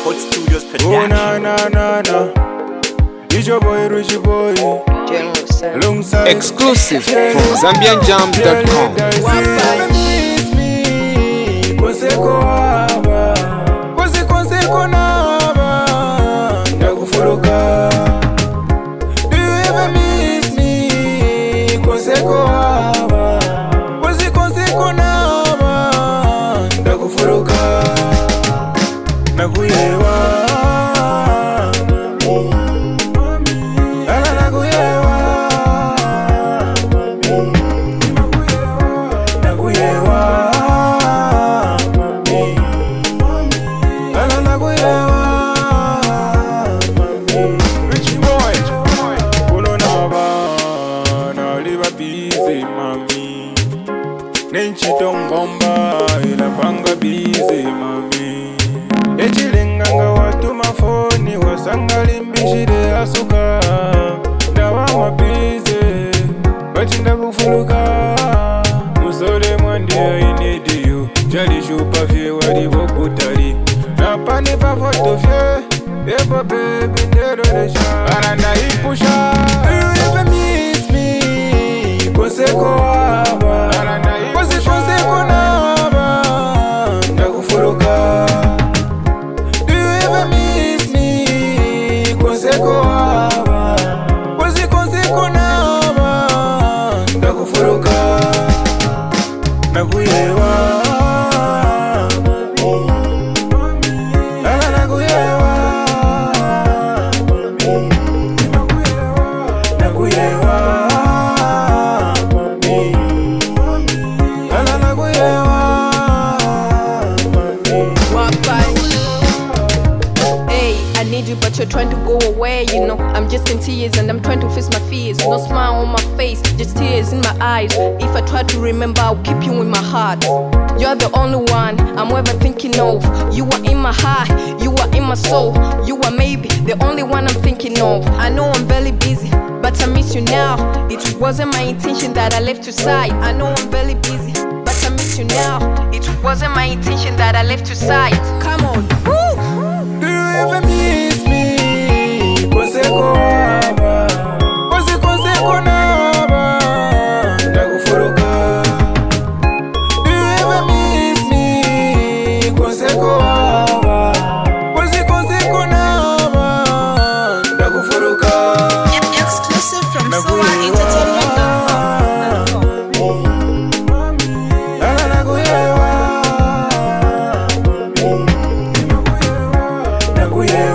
Hot Studios Oh production. na. It's your boy Richie Boy. Alongside Exclusive from ZambianJams.com. Miss me, Konseko haba, Konseko naba, ndakufoloka. Do you ever miss me, Konseko haba, Konseko naba, ndakufoloka. Nakuyewa. Nenchitongomba ilapanga bize mami echilenganga watu mafoni wasangala mbishire asuka ndawa mabize bachinda kufuluka musole mwandi I need you jali shupa fye wali vokutali napane pa foto fye epo baby ndero nesha aranda ipusha. Do you ever miss me? Konseko haba Konseko naba, ndakufoloka. Do you ever miss me? Konseko haba Konseko naba, ndakufoloka. Nakuyewa. But you're trying to go away, you know. I'm just in tears and I'm trying to face my fears. No smile on my face, just tears in my eyes. If I try to remember, I'll keep you in my heart. You're the only one I'm ever thinking of. You are in my heart, you are in my soul. You are maybe the only one I'm thinking of. I know I'm very busy, but I miss you now. It wasn't my intention that I left your side. I know I'm very busy, but I miss you now. It wasn't my intention that I left your side. Come on. Woo! Do you ever miss me? Konseko haba Konseko naba, ndakufoloka. Do you ever miss me? Konseko haba Konseko naba, ndakufoloka. Exclusive from Soa Entertainment.com. Nakuyewa.